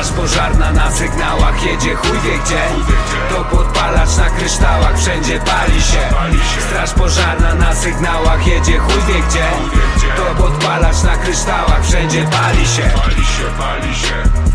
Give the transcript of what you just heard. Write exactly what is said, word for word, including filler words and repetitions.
Straż pożarna na sygnałach jedzie chuj wie gdzie. To podpalacz na kryształach, wszędzie pali się. Straż pożarna na sygnałach jedzie chuj wie gdzie. To podpalacz na kryształach, wszędzie pali się. Pali się, pali się.